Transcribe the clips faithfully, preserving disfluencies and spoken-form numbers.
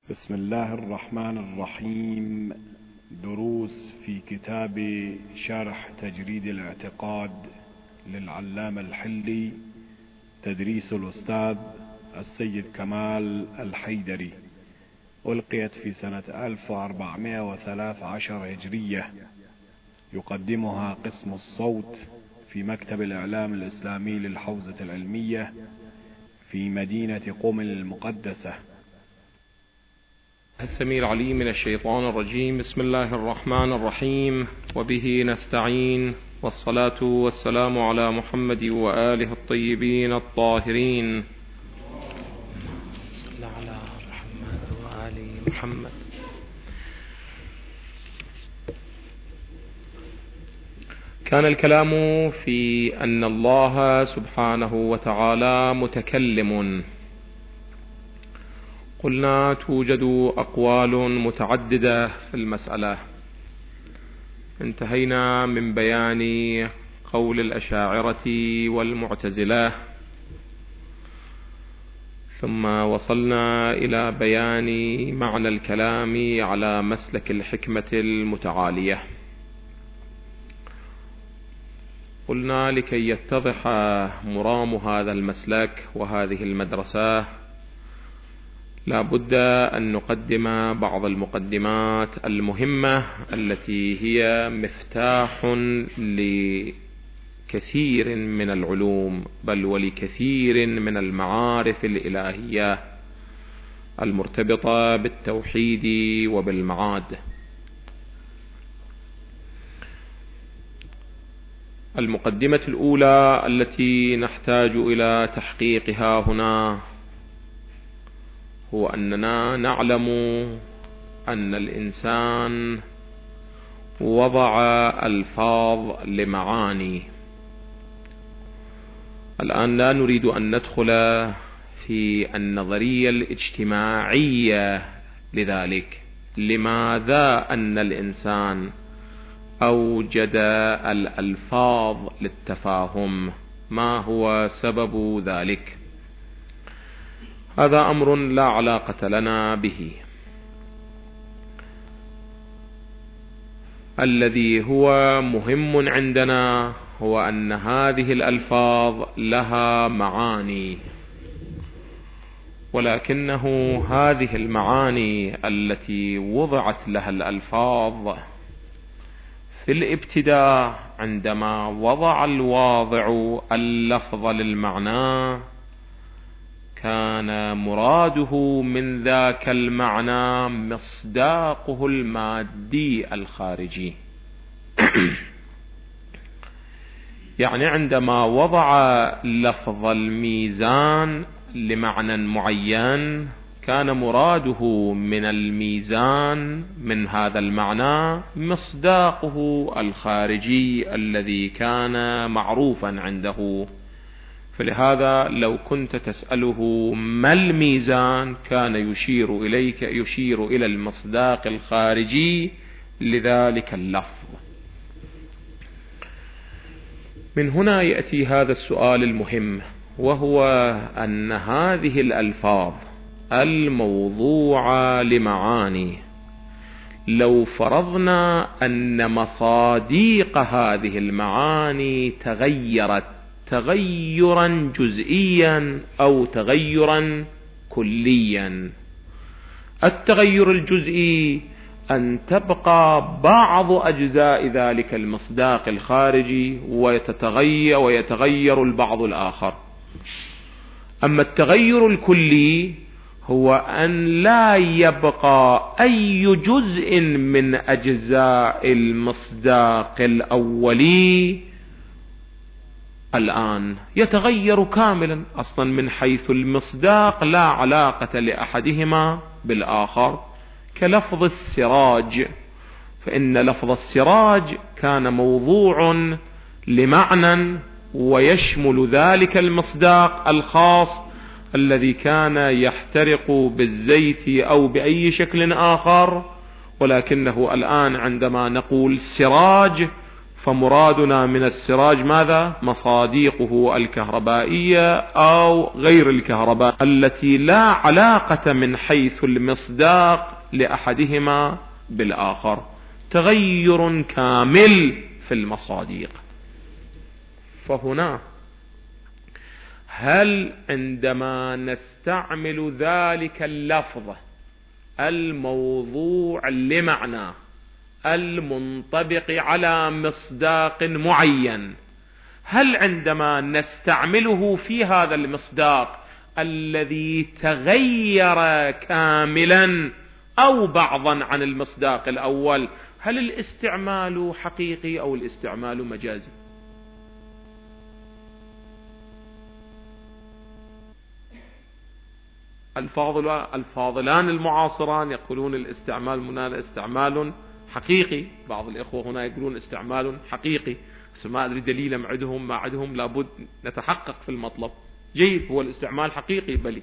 بسم الله الرحمن الرحيم. دروس في كتاب شرح تجريد الاعتقاد للعلامة الحلي، تدريس الأستاذ السيد كمال الحيدري، ألقيت في سنة ألف وأربعمائة وثلاثة عشر هجرية. يقدمها قسم الصوت في مكتب الإعلام الإسلامي للحوزة العلمية في مدينة قم المقدسة. السميع العليم من الشيطان الرجيم. بسم الله الرحمن الرحيم، وبه نستعين، والصلاة والسلام على محمد وآله الطيبين الطاهرين. صلى على محمد وآل محمد. كان الكلام في أن الله سبحانه وتعالى متكلم. قلنا توجد أقوال متعددة في المسألة. انتهينا من بيان قول الأشاعرة والمعتزلة، ثم وصلنا إلى بيان معنى الكلام على مسلك الحكمة المتعالية. قلنا لكي يتضح مرام هذا المسلك وهذه المدرسة لا بد أن نقدم بعض المقدمات المهمة التي هي مفتاح لكثير من العلوم، بل ولكثير من المعارف الإلهية المرتبطة بالتوحيد وبالمعاد. المقدمة الأولى التي نحتاج إلى تحقيقها هنا هو أننا نعلم أن الإنسان وضع ألفاظ لمعاني. الآن لا نريد أن ندخل في النظرية الاجتماعية لذلك. لماذا أن الإنسان أوجد الألفاظ للتفاهم؟ ما هو سبب ذلك؟ هذا أمر لا علاقة لنا به. الذي هو مهم عندنا هو أن هذه الألفاظ لها معاني، ولكنه هذه المعاني التي وضعت لها الألفاظ في الابتداء، عندما وضع الواضع اللفظ للمعنى، كان مراده من ذاك المعنى مصداقه المادي الخارجي. يعني عندما وضع لفظ الميزان لمعنى معين، كان مراده من الميزان من هذا المعنى مصداقه الخارجي الذي كان معروفا عنده. فلهذا لو كنت تسأله ما الميزان، كان يشير إليك يشير إلى المصداق الخارجي لذلك اللفظ. من هنا يأتي هذا السؤال المهم، وهو أن هذه الألفاظ الموضوعة لمعاني، لو فرضنا أن مصاديق هذه المعاني تغيرت تغيرا جزئيا أو تغيرا كليا. التغير الجزئي أن تبقى بعض أجزاء ذلك المصداق الخارجي ويتغير ويتغير البعض الآخر. أما التغير الكلي هو أن لا يبقى أي جزء من أجزاء المصداق الأولي الآن، يتغير كاملا. أصلا من حيث المصداق لا علاقة لأحدهما بالآخر، كلفظ السراج، فإن لفظ السراج كان موضوع لمعنى ويشمل ذلك المصداق الخاص الذي كان يحترق بالزيت أو بأي شكل آخر، ولكنه الآن عندما نقول سراج فمرادنا من السراج ماذا؟ مصاديقه الكهربائية أو غير الكهرباء التي لا علاقة من حيث المصداق لأحدهما بالآخر، تغير كامل في المصاديق. فهنا هل عندما نستعمل ذلك اللفظ الموضوع لمعنى المنطبق على مصداق معين، هل عندما نستعمله في هذا المصداق الذي تغير كاملا أو بعضا عن المصداق الأول، هل الاستعمال حقيقي أو الاستعمال مجازي؟ الفاضلان المعاصران يقولون الاستعمال هنا استعمال حقيقي، بعض الإخوة هنا يقولون استعمال حقيقي، بس ما أدري دليل عندهم ما عندهم، لابد نتحقق في المطلب. جيد، هو الاستعمال حقيقي بلي،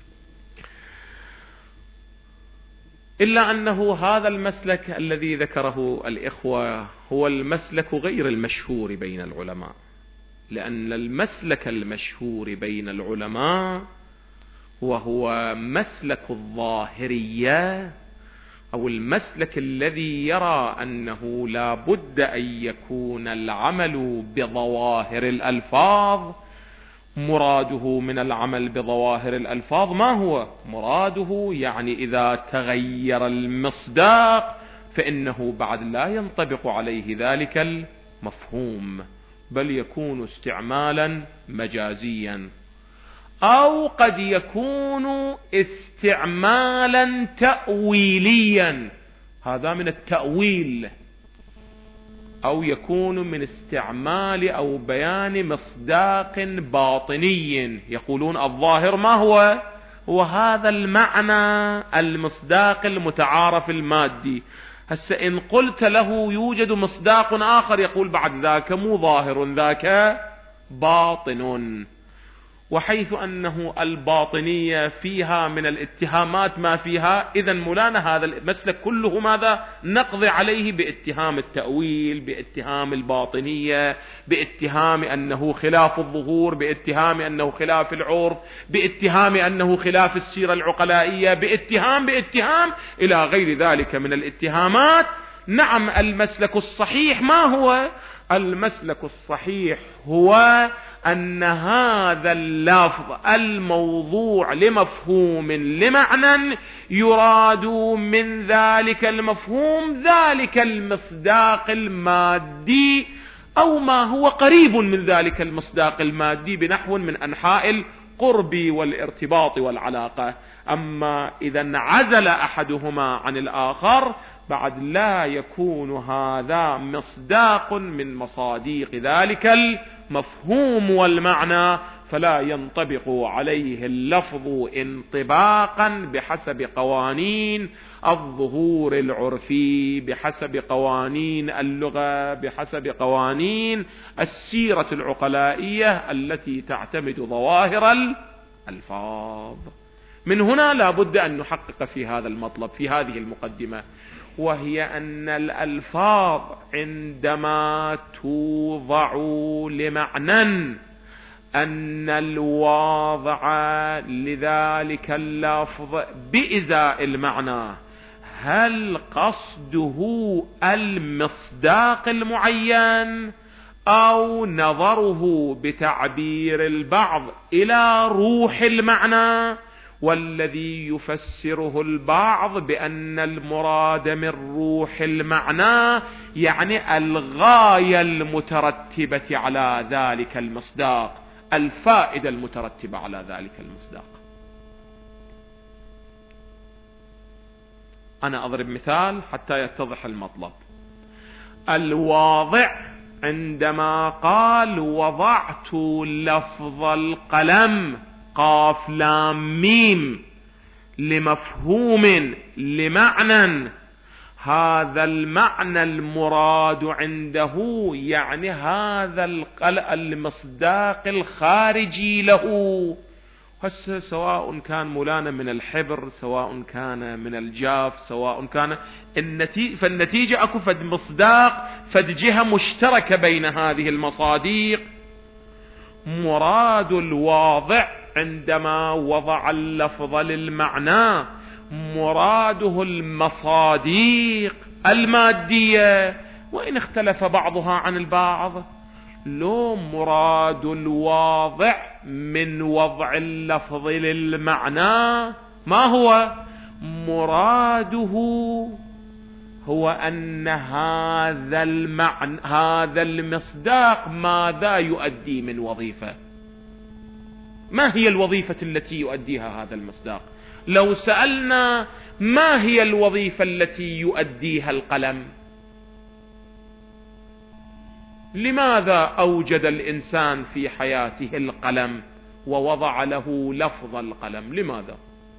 إلا أنه هذا المسلك الذي ذكره الإخوة هو المسلك غير المشهور بين العلماء، لأن المسلك المشهور بين العلماء وهو مسلك الظاهرية، أو المسلك الذي يرى أنه لا بد أن يكون العمل بظواهر الألفاظ. مراده من العمل بظواهر الألفاظ ما هو؟ مراده يعني إذا تغير المصداق فإنه بعد لا ينطبق عليه ذلك المفهوم، بل يكون استعمالا مجازيا، أو قد يكون استعمالا تأويليا، هذا من التأويل، أو يكون من استعمال أو بيان مصداق باطني. يقولون الظاهر ما هو؟ هو هذا المعنى المصداق المتعارف المادي. هسه إن قلت له يوجد مصداق آخر، يقول بعد ذاك مو ظاهر، ذاك باطن. وحيث أنه الباطنية فيها من الاتهامات ما فيها، إذن مولانا هذا المسلك كله ماذا؟ نقضي عليه باتهام التأويل، باتهام الباطنية، باتهام أنه خلاف الظهور، باتهام أنه خلاف العرف، باتهام أنه خلاف السيرة العقلائية، باتهام باتهام إلى غير ذلك من الاتهامات. نعم، المسلك الصحيح ما هو؟ المسلك الصحيح هو أن هذا اللفظ الموضوع لمفهوم لمعنى يراد من ذلك المفهوم ذلك المصداق المادي أو ما هو قريب من ذلك المصداق المادي بنحو من أنحاء القرب والارتباط والعلاقة. أما إذا انعزل أحدهما عن الآخر بعد لا يكون هذا مصداق من مصاديق ذلك المفهوم والمعنى، فلا ينطبق عليه اللفظ انطباقا بحسب قوانين الظهور العرفي، بحسب قوانين اللغة، بحسب قوانين السيرة العقلائية التي تعتمد ظواهر الألفاظ. من هنا لا بد أن نحقق في هذا المطلب في هذه المقدمة، وهي أن الألفاظ عندما توضع لمعنى، أن الواضع لذلك اللفظ بإزاء المعنى هل قصده المصداق المعين أو نظره بتعبير البعض إلى روح المعنى، والذي يفسره البعض بأن المراد من روح المعنى يعني الغاية المترتبة على ذلك المصداق، الفائدة المترتبة على ذلك المصداق. أنا أضرب مثال حتى يتضح المطلب. الواضع عندما قال وضعت لفظ القلم قاف لام ميم لمفهوم لمعنى، هذا المعنى المراد عنده يعني هذا المصداق الخارجي له، هسه سواء كان مولانا من الحبر، سواء كان من الجاف، سواء كان النتيجة، فالنتيجة اكو فد مصداق، فد جهة مشتركة بين هذه المصاديق. مراد الواضع عندما وضع اللفظ للمعنى مراده المصاديق المادية، وإن اختلف بعضها عن البعض. لو مراد الواضع من وضع اللفظ للمعنى ما هو مراده؟ هو أن هذا المعنى، هذا المصداق ماذا يؤدي من وظيفة؟ ما هي الوظيفة التي يؤديها هذا المصداق؟ لو سألنا ما هي الوظيفة التي يؤديها القلم؟ لماذا أوجد الإنسان في حياته القلم ووضع له لفظ القلم؟ لماذا؟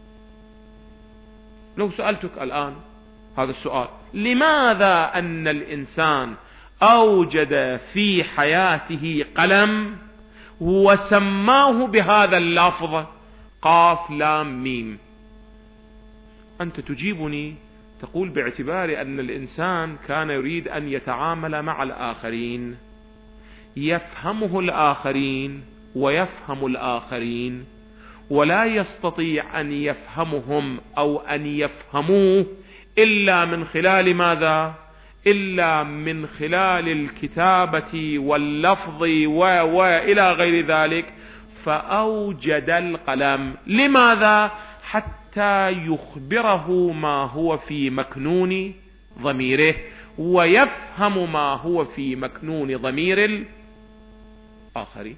لو سألتك الآن هذا السؤال، لماذا أن الإنسان أوجد في حياته قلم وسماه بهذا اللفظ قاف لام ميم؟ أنت تجيبني تقول باعتبار أن الإنسان كان يريد أن يتعامل مع الآخرين، يفهمه الآخرين ويفهم الآخرين، ولا يستطيع أن يفهمهم أو أن يفهموه إلا من خلال ماذا؟ إلا من خلال الكتابة واللفظ و و إلى غير ذلك. فأوجد القلم لماذا؟ حتى يخبره ما هو في مكنون ضميره ويفهم ما هو في مكنون ضمير الآخرين.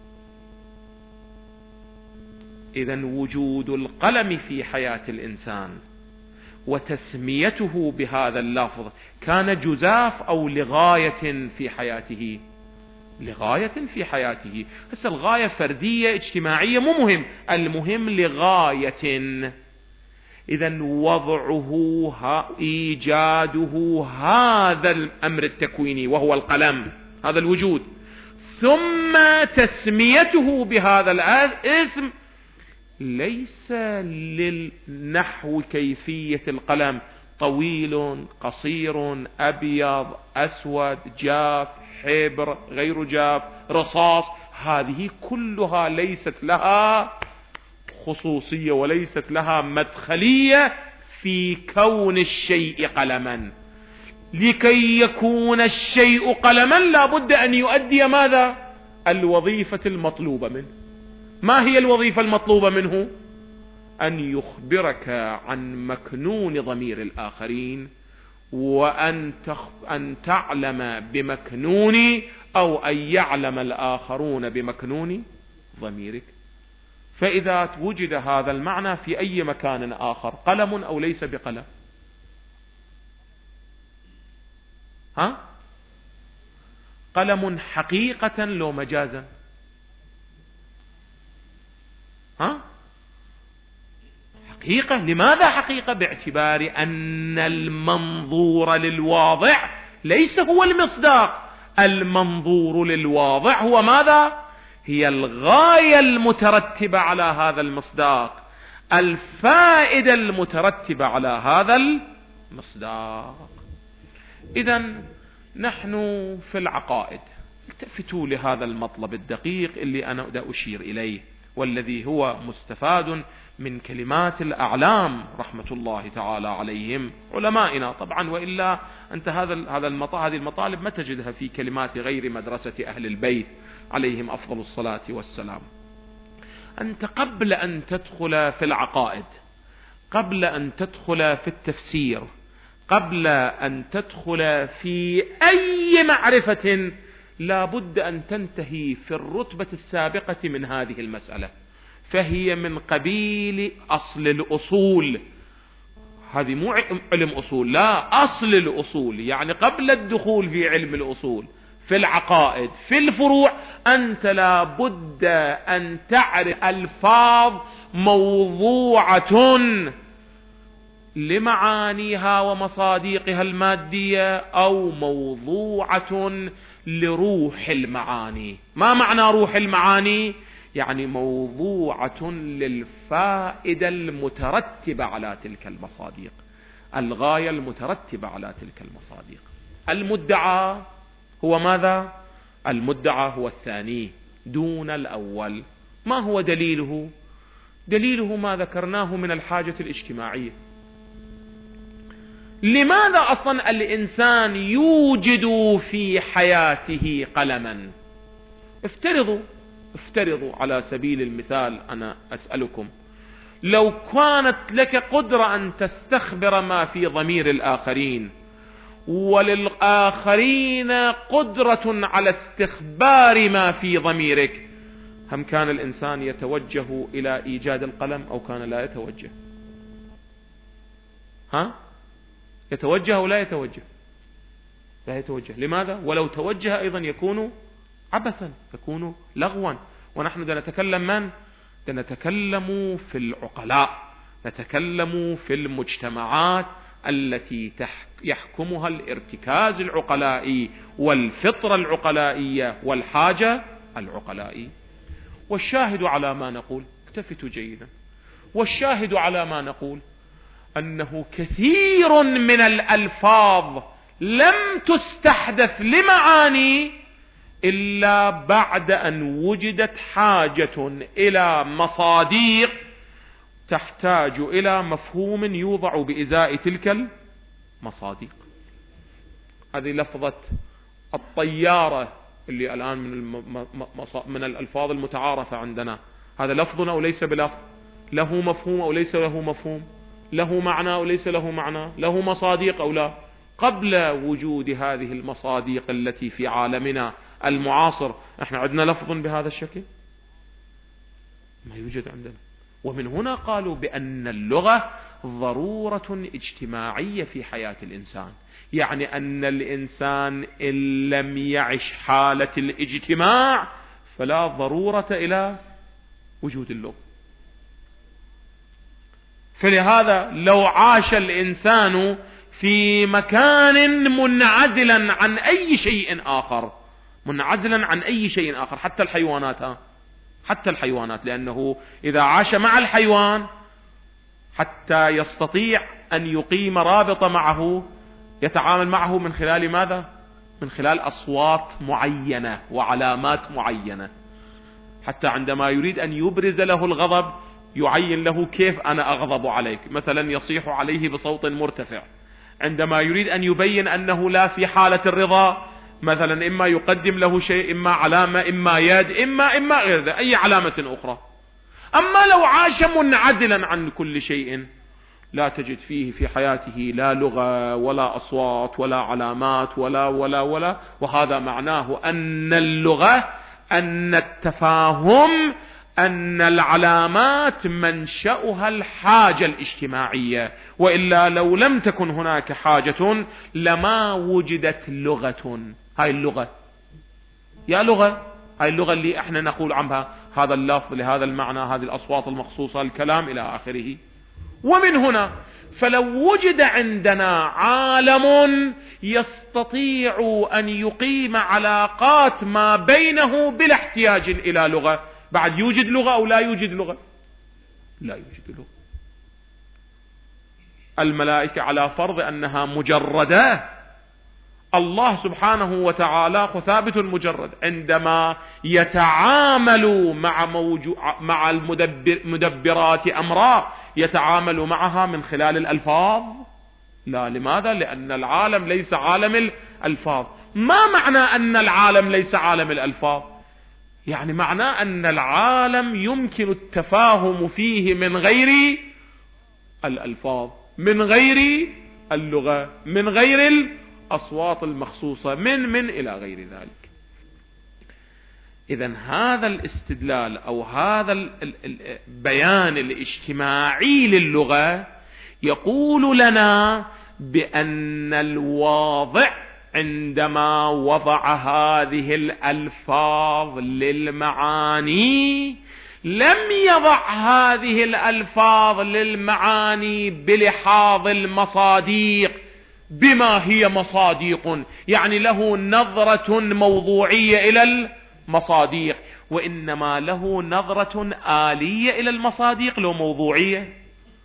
إذن وجود القلم في حياة الإنسان وتسميته بهذا اللفظ كان جزاف أو لغاية في حياته؟ لغاية في حياته. هسه الغاية فردية اجتماعية مو مهم، المهم لغاية. إذن وضعه إيجاده هذا الأمر التكويني وهو القلم، هذا الوجود، ثم تسميته بهذا الاسم ليس للنحو كيفية القلم، طويل قصير أبيض أسود جاف حبر غير جاف رصاص، هذه كلها ليست لها خصوصية وليست لها مدخلية في كون الشيء قلما. لكي يكون الشيء قلما لابد أن يؤدي ماذا؟ الوظيفة المطلوبة منه. ما هي الوظيفة المطلوبة منه؟ أن يخبرك عن مكنون ضمير الآخرين، وأن تخ... أن تعلم بمكنون أو أن يعلم الآخرون بمكنون ضميرك. فإذا وجد هذا المعنى في أي مكان آخر، قلم أو ليس بقلم؟ ها؟ قلم حقيقة لو مجازا؟ ها؟ حقيقة. لماذا حقيقة؟ باعتبار أن المنظور للواضع ليس هو المصداق، المنظور للواضع هو ماذا؟ هي الغاية المترتبة على هذا المصداق، الفائدة المترتبة على هذا المصداق. إذن نحن في العقائد التفتوا لهذا المطلب الدقيق اللي أنا أدى أشير إليه، والذي هو مستفاد من كلمات الأعلام رحمة الله تعالى عليهم علمائنا طبعا، وإلا أنت هذا هذا هذه المطالب ما تجدها في كلمات غير مدرسة أهل البيت عليهم أفضل الصلاة والسلام. أنت قبل أن تدخل في العقائد، قبل أن تدخل في التفسير، قبل أن تدخل في أي معرفة، لا بد أن تنتهي في الرتبة السابقة من هذه المسألة، فهي من قبيل أصل الأصول. هذه مو علم أصول، لا، أصل الأصول، يعني قبل الدخول في علم الأصول في العقائد في الفروع أنت لا بد أن تعرف ألفاظ موضوعة لمعانيها ومصاديقها المادية أو موضوعة لروح المعاني. ما معنى روح المعاني؟ يعني موضوعة للفائدة المترتبة على تلك المصادق، الغاية المترتبة على تلك المصادق. المدعى هو ماذا؟ المدعى هو الثاني دون الأول. ما هو دليله؟ دليله ما ذكرناه من الحاجة الاجتماعية. لماذا أصلا الإنسان يوجد في حياته قلما؟ افترضوا افترضوا على سبيل المثال، أنا أسألكم، لو كانت لك قدرة أن تستخبر ما في ضمير الآخرين، وللآخرين قدرة على استخبار ما في ضميرك، هم كان الإنسان يتوجه إلى إيجاد القلم أو كان لا يتوجه؟ ها؟ يتوجه أو لا يتوجه؟ لا يتوجه. لماذا؟ ولو توجه أيضا يكون عبثا، يكون لغوا. ونحن دا نتكلم من؟ دا نتكلم في العقلاء، نتكلم في المجتمعات التي يحكمها الارتكاز العقلائي والفطرة العقلائية والحاجة العقلائية. والشاهد على ما نقول، التفتوا جيدا، والشاهد على ما نقول أنه كثير من الألفاظ لم تستحدث لمعاني إلا بعد أن وجدت حاجة إلى مصادق تحتاج إلى مفهوم يوضع بإزاء تلك المصادق. هذه لفظة الطيارة اللي الآن من, من الألفاظ المتعارفة عندنا، هذا لفظ أو ليس بلفظ؟ له مفهوم أو ليس له مفهوم؟ له معنى أو ليس له معنى؟ له مصادق أو لا؟ قبل وجود هذه المصادق التي في عالمنا المعاصر احنا عندنا لفظ بهذا الشكل؟ ما يوجد عندنا. ومن هنا قالوا بأن اللغة ضرورة اجتماعية في حياة الإنسان، يعني أن الإنسان إن لم يعش حالة الاجتماع فلا ضرورة إلى وجود اللغة. فلهذا لو عاش الإنسان في مكان منعزلا عن أي شيء آخر، منعزلا عن أي شيء آخر، حتى الحيوانات، ها حتى الحيوانات، لأنه إذا عاش مع الحيوان حتى يستطيع أن يقيم رابطة معه يتعامل معه من خلال ماذا؟ من خلال أصوات معينة وعلامات معينة. حتى عندما يريد أن يبرز له الغضب يعين له كيف أنا أغضب عليك، مثلا يصيح عليه بصوت مرتفع. عندما يريد أن يبين أنه لا في حالة الرضا مثلا إما يقدم له شيء، إما علامة، إما يد، إما إما غير ذلك، أي علامة أخرى. أما لو عاش منعزلا عن كل شيء لا تجد فيه في حياته لا لغة ولا أصوات ولا علامات ولا ولا ولا وهذا معناه أن اللغة، أن التفاهم، أن العلامات منشأها الحاجة الاجتماعية، وإلا لو لم تكن هناك حاجة لما وجدت لغة. هاي اللغة يا لغة، هاي اللغة اللي احنا نقول عنها هذا اللفظ لهذا المعنى، هذه الأصوات المخصوصة، الكلام إلى آخره. ومن هنا فلو وجد عندنا عالم يستطيع أن يقيم علاقات ما بينه بلا احتياج إلى لغة، بعد يوجد لغة أو لا يوجد لغة؟ لا يوجد لغة. الملائكة على فرض أنها مجردة، الله سبحانه وتعالى ثابت مجرد، عندما يتعامل مع موجو... مع المدبر... مدبرات أمره يتعامل معها من خلال الألفاظ؟ لا. لماذا؟ لأن العالم ليس عالم الألفاظ. ما معنى أن العالم ليس عالم الألفاظ؟ يعني معناه أن العالم يمكن التفاهم فيه من غير الألفاظ، من غير اللغة، من غير الأصوات المخصوصة، من من إلى غير ذلك. إذن هذا الاستدلال أو هذا البيان الاجتماعي للغة يقول لنا بأن الواضع عندما وضع هذه الألفاظ للمعاني لم يضع هذه الألفاظ للمعاني بلحاظ المصادق بما هي مصادق، يعني له نظرة موضوعية إلى المصادق، وإنما له نظرة آلية إلى المصادق، لو موضوعية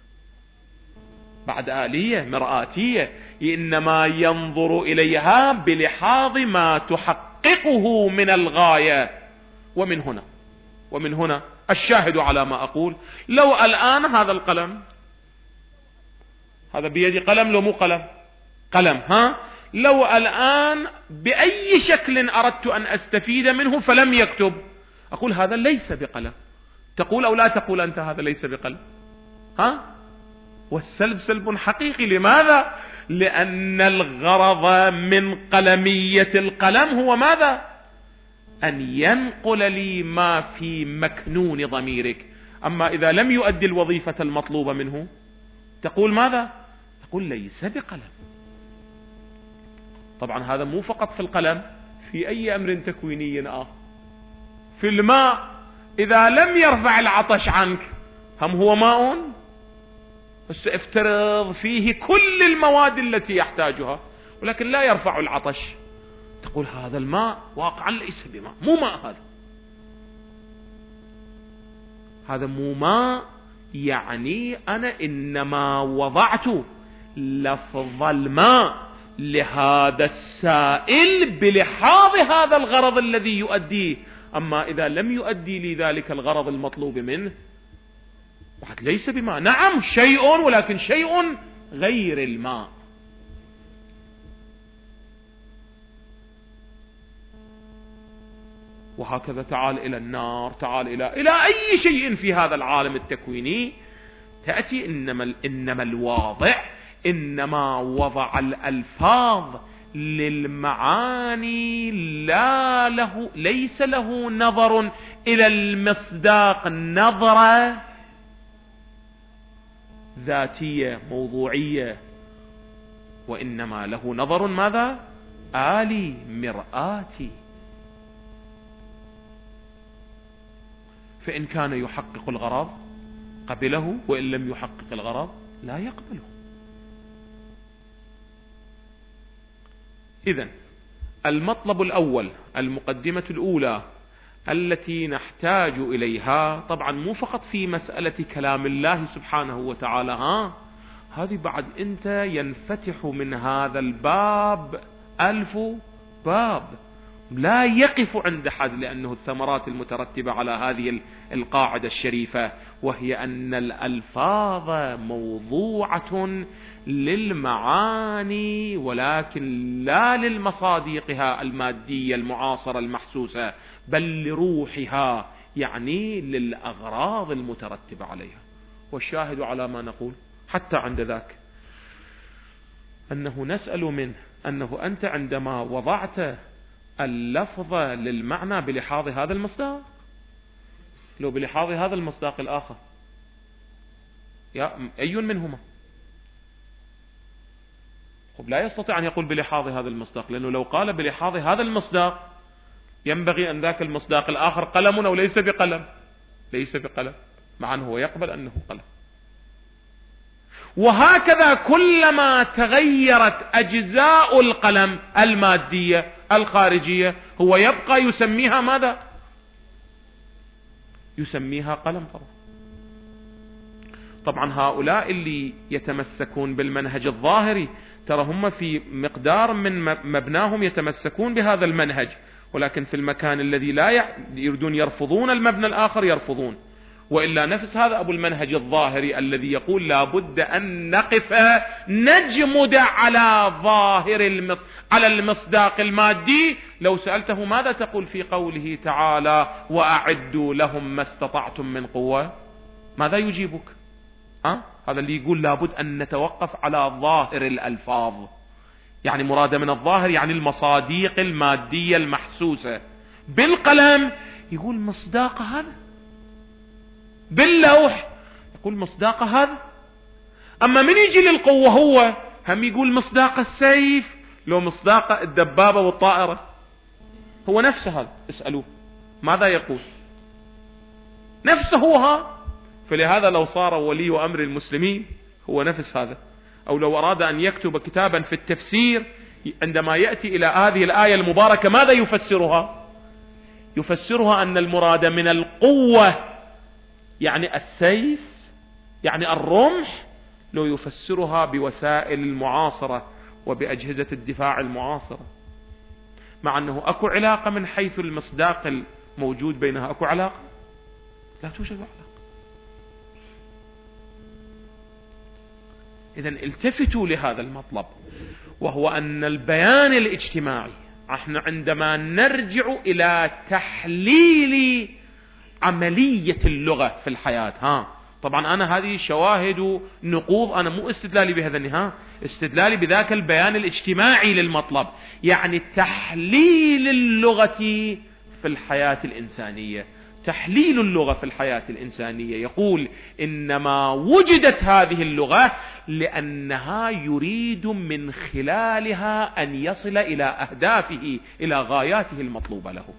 بعد آلية مرآتية، إنما ينظر إليها بلحاظ ما تحققه من الغاية. ومن هنا ومن هنا الشاهد على ما أقول، لو الآن هذا القلم، هذا بيدي قلم لو مو قلم قلم ها لو الآن بأي شكل أردت أن أستفيد منه فلم يكتب، أقول هذا ليس بقلم. تقول أو لا تقول أنت هذا ليس بقلم؟ ها والسلب سلب حقيقي. لماذا؟ لأن الغرض من قلمية القلم هو ماذا؟ أن ينقل لي ما في مكنون ضميرك. أما إذا لم يؤدي الوظيفة المطلوبة منه تقول ماذا؟ تقول ليس بقلم. طبعا هذا مو فقط في القلم، في أي أمر تكويني آخر. في الماء إذا لم يرفع العطش عنك، هم هو ماء، بس افترض فيه كل المواد التي يحتاجها ولكن لا يرفع العطش، تقول هذا الماء واقعا ليس بماء، مو ماء. هذا هذا مو ماء. يعني أنا إنما وضعت لفظ الماء لهذا السائل بلحاظ هذا الغرض الذي يؤديه. أما إذا لم يؤدي لي ذلك الغرض المطلوب منه بعد ليس بماء. نعم شيء، ولكن شيء غير الماء. وهكذا تعال إلى النار، تعال إلى إلى أي شيء في هذا العالم التكويني، تأتي إنما إنما الواضع إنما وضع الألفاظ للمعاني، لا له ليس له نظر إلى المصداق نظرة ذاتية موضوعية، وإنما له نظر ماذا؟ آلي مرآتي. فإن كان يحقق الغرض قبله، وإن لم يحقق الغرض لا يقبله. إذن المطلب الأول، المقدمة الأولى التي نحتاج إليها، طبعا مو فقط في مسألة كلام الله سبحانه وتعالى، ها هذه بعد أنت ينفتح من هذا الباب ألف باب لا يقف عند حد، لأنه الثمرات المترتبة على هذه القاعدة الشريفة، وهي أن الألفاظ موضوعة للمعاني ولكن لا للمصادقها المادية المعاصرة المحسوسة، بل لروحها، يعني للأغراض المترتبة عليها. والشاهد على ما نقول حتى عند ذاك أنه نسأل منه أنه أنت عندما وضعت اللفظ للمعنى بلحاظ هذا المصداق، لو بلحاظ هذا المصداق الآخر، يا أي منهما؟ خب لا يستطيع أن يقول بلحاظ هذا المصداق، لأنه لو قال بلحاظ هذا المصداق ينبغي أن ذاك المصداق الآخر قلم أو ليس بقلم، ليس بقلم، مع أنه هو يقبل أنه قلم. وهكذا كلما تغيرت أجزاء القلم المادية الخارجية هو يبقى يسميها ماذا؟ يسميها قلم. طبعا طبعا هؤلاء اللي يتمسكون بالمنهج الظاهري ترى هم في مقدار من مبناهم يتمسكون بهذا المنهج، ولكن في المكان الذي لا يريدون يرفضون المبنى الآخر يرفضون. وإلا نفس هذا أبو المنهج الظاهري الذي يقول لا بد أن نقف نجمد على ظاهر المص... على المصداق المادي. لو سألته ماذا تقول في قوله تعالى وأعدوا لهم ما استطعتم من قوة، ماذا يجيبك؟ أه؟ هذا اللي يقول لابد أن نتوقف على ظاهر الألفاظ، يعني مراد من الظاهر يعني المصاديق المادية المحسوسة. بالقلم يقول مصداق هذا، باللوح يقول مصداق هذا. أما من يجي للقوة هو هم يقول مصداق السيف، لو مصداق الدبابة والطائرة، هو نفسه هذا. اسألوه ماذا يقول، نفسه هو ها. فلهذا لو صار ولي أمر المسلمين هو نفس هذا، أو لو أراد أن يكتب كتابا في التفسير عندما يأتي إلى هذه الآية المباركة ماذا يفسرها؟ يفسرها أن المراد من القوة يعني السيف يعني الرمح، لو يفسرها بوسائل المعاصرة وبأجهزة الدفاع المعاصرة، مع أنه أكو علاقة من حيث المصداق الموجود بينها، أكو علاقة؟ لا توجد علاقة. إذن التفتوا لهذا المطلب، وهو أن البيان الاجتماعي، احنا عندما نرجع إلى تحليل عملية اللغة في الحياة، ها طبعا أنا هذه شواهد نقوض، أنا مو استدلالي بهذا النهاية، استدلالي بذاك البيان الاجتماعي للمطلب، يعني تحليل اللغة في الحياة الإنسانية. تحليل اللغة في الحياة الإنسانية يقول إنما وجدت هذه اللغة لأنها يريد من خلالها أن يصل إلى أهدافه، إلى غاياته المطلوبة له.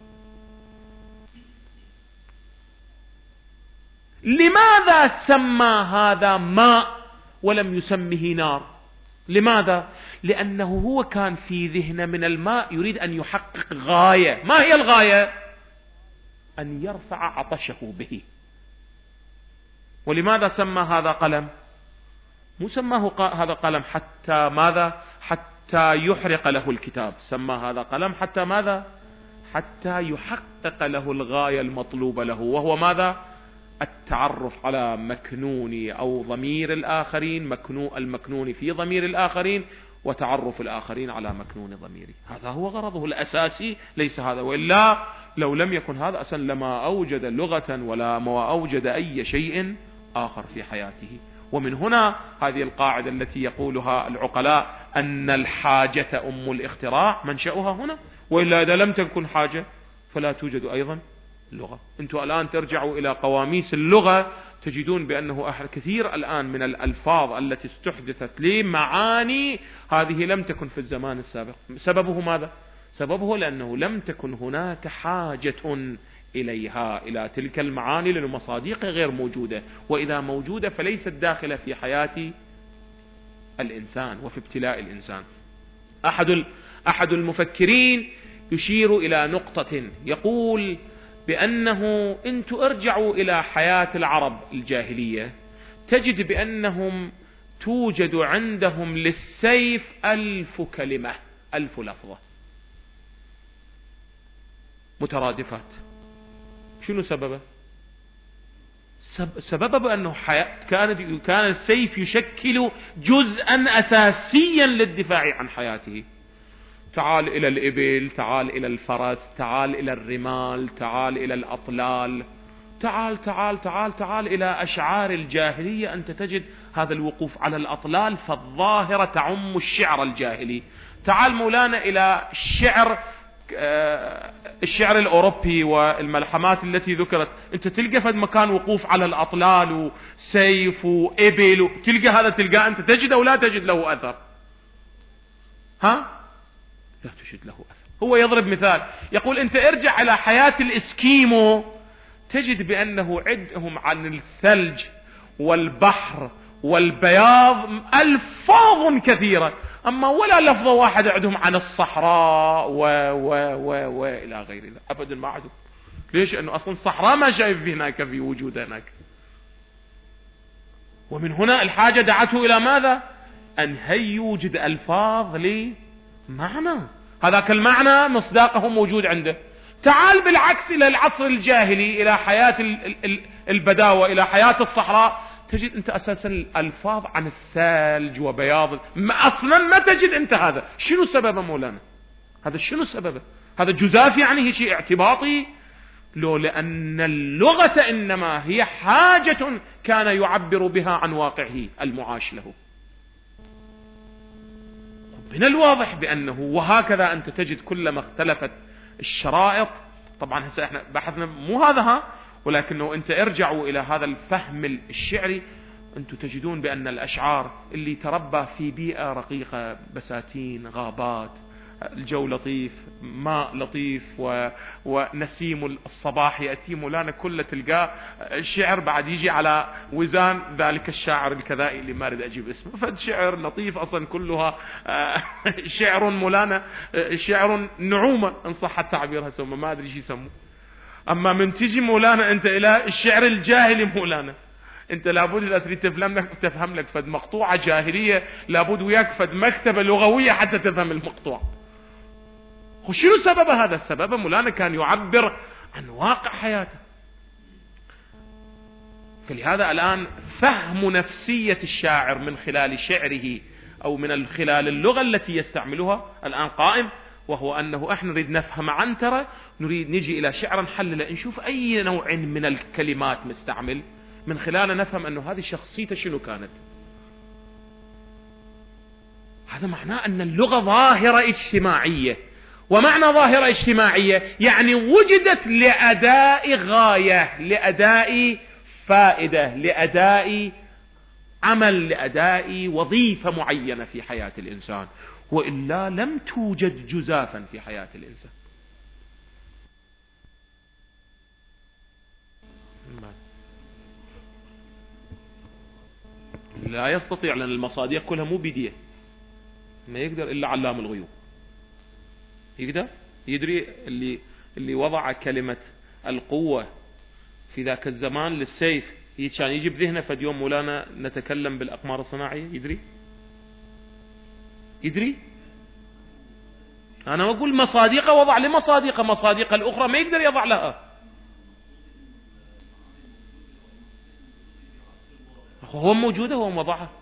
لماذا سمى هذا ماء ولم يسمه نار؟ لماذا؟ لأنه هو كان في ذهنه من الماء يريد أن يحقق غاية. ما هي الغاية؟ أن يرفع عطشه به. ولماذا سمى هذا قلم؟ مو سماه هذا قلم حتى ماذا؟ حتى يحرق له الكتاب. سمى هذا قلم حتى ماذا؟ حتى يحقق له الغاية المطلوبة له، وهو ماذا؟ التعرف على مكنون أو ضمير الآخرين، مكنون المكنون في ضمير الآخرين، وتعرف الآخرين على مكنون ضميره. هذا هو غرضه الأساسي، ليس هذا. وإلا لو لم يكن هذا أصلا لما أوجد لغة ولا ما أوجد أي شيء آخر في حياته. ومن هنا هذه القاعدة التي يقولها العقلاء أن الحاجة أم الاختراع، منشأها هنا. وإلا إذا لم تكن حاجة فلا توجد أيضا اللغة. أنتم الآن ترجعوا إلى قواميس اللغة تجدون بأنه كثير الآن من الألفاظ التي استحدثت لمعاني هذه لم تكن في الزمان السابق. سببه ماذا؟ سببه لأنه لم تكن هناك حاجة إليها، إلى تلك المعاني، لأن مصاديق غير موجودة، وإذا موجودة فليست داخلة في حياة الإنسان وفي ابتلاء الإنسان. أحد أحد المفكرين يشير إلى نقطة، يقول بأنه أنت ارجعوا إلى حياة العرب الجاهلية تجد بأنهم توجد عندهم للسيف ألف كلمة، ألف لفظة مترادفات. شنو سببه؟ سببه بأنه كان كان السيف يشكل جزءا أساسيا للدفاع عن حياته. تعال إلى الإبل، تعال إلى الفرس، تعال إلى الرمال، تعال إلى الأطلال، تعال تعال تعال تعال إلى أشعار الجاهلية، أنت تجد هذا الوقوف على الأطلال فالظاهرة تعم الشعر الجاهلي. تعال مولانا إلى الشعر الشعر الأوروبي والملحمات التي ذكرت، أنت تلقى فد مكان وقوف على الأطلال وسيف وإبل، تلقى هذا تلقى أنت تجد أو لا تجد له أثر؟ ها؟ لا تجد له أثر. هو يضرب مثال يقول أنت ارجع إلى حياة الإسكيمو تجد بأنه عندهم عن الثلج والبحر والبياض ألفاظ كثيرة، أما ولا لفظة واحدة عندهم عن الصحراء و و و و إلى غير ذلك أبدا ما عندهم. ليش؟ أنه أصلا الصحراء ما شايف هناك في وجود هناك. ومن هنا الحاجة دعته إلى ماذا؟ أن هي يوجد ألفاظ لمعنى، هذاك المعنى مصداقه موجود عنده. تعال بالعكس إلى العصر الجاهلي، إلى حياة البداوة، إلى حياة الصحراء، تجد أنت أساسا الألفاظ عن الثلج وبياض، ما أصلا ما تجد أنت هذا. شنو سببه مولانا؟ هذا شنو سببه؟ هذا جزاف يعني شيء اعتباطي؟ لو لأن اللغة إنما هي حاجة كان يعبر بها عن واقعه المعاش له. من الواضح بأنه وهكذا أنت تجد كلما اختلفت الشرائط. طبعا هسه احنا بحثنا مو هذا ها، ولكنه انت ارجعوا الى هذا الفهم الشعري، انتم تجدون بان الاشعار اللي تربى في بيئة رقيقة، بساتين، غابات، الجو لطيف، ماء لطيف، و... ونسيم الصباح يأتي مولانا كله تلقاه الشعر بعد يجي على وزان ذلك الشاعر الكذائي اللي ما اريد اجيب اسمه، فد شعر لطيف اصلا كلها شعر مولانا شعر نعومة ان صح التعبير، هسه ما ادري شو يسموه. أما من تجي مولانا أنت إلى الشعر الجاهلي مولانا، أنت لابد إذا تريد تفهم لك تفهم لك فد مقطوعة جاهلية، لابد وياك فد مكتبة لغوية حتى تفهم المقطوع. وشنو سبب هذا؟ السبب مولانا كان يعبر عن واقع حياته. فلهذا الآن فهم نفسية الشاعر من خلال شعره أو من خلال اللغة التي يستعملها الآن قائم، وهو أنه احنا نريد نفهم عنترة، نريد نجي إلى شعر نحلله، نشوف أي نوع من الكلمات مستعمل، من خلاله نفهم أنه هذه شخصيته شنو كانت. هذا معناه أن اللغة ظاهرة اجتماعية، ومعنى ظاهرة اجتماعية يعني وجدت لأداء غاية، لأداء فائدة، لأداء عمل، لأداء وظيفة معينة في حياة الإنسان، وإلا لم توجد جزافا في حياة الإنسان. لا يستطيع، لأن المصادق كلها مو بيديه، ما يقدر إلا علام الغيوب. يقدر يدري اللي اللي وضع كلمة القوة في ذاك الزمان للسيف، كان يجي بذهنه فد يوم مولانا نتكلم بالأقمار الصناعية، يدري يدري أنا أقول مصادقة، وضع لمصادقة، مصادقة الأخرى ما يقدر يضع لها. هو موجودة، هو وضعها.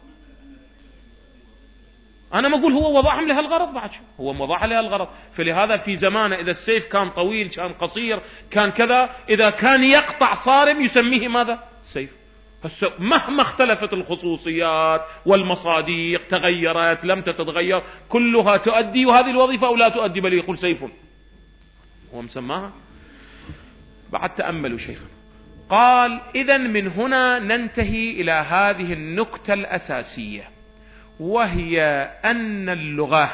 أنا ما أقول هو وضعهم لهالغرض، بعد هو وضعها لهالغرض. فلهذا في زمانه إذا السيف كان طويل، كان قصير، كان كذا، إذا كان يقطع صارم يسميه ماذا؟ سيف. مهما اختلفت الخصوصيات والمصادق، تغيرت لم تتغير، كلها تؤدي وهذه الوظيفة أو لا تؤدي، بل يقول سيف هو مسماها. بعد تأملوا شيخا، قال إذن من هنا ننتهي إلى هذه النكتة الأساسية، وهي أن اللغة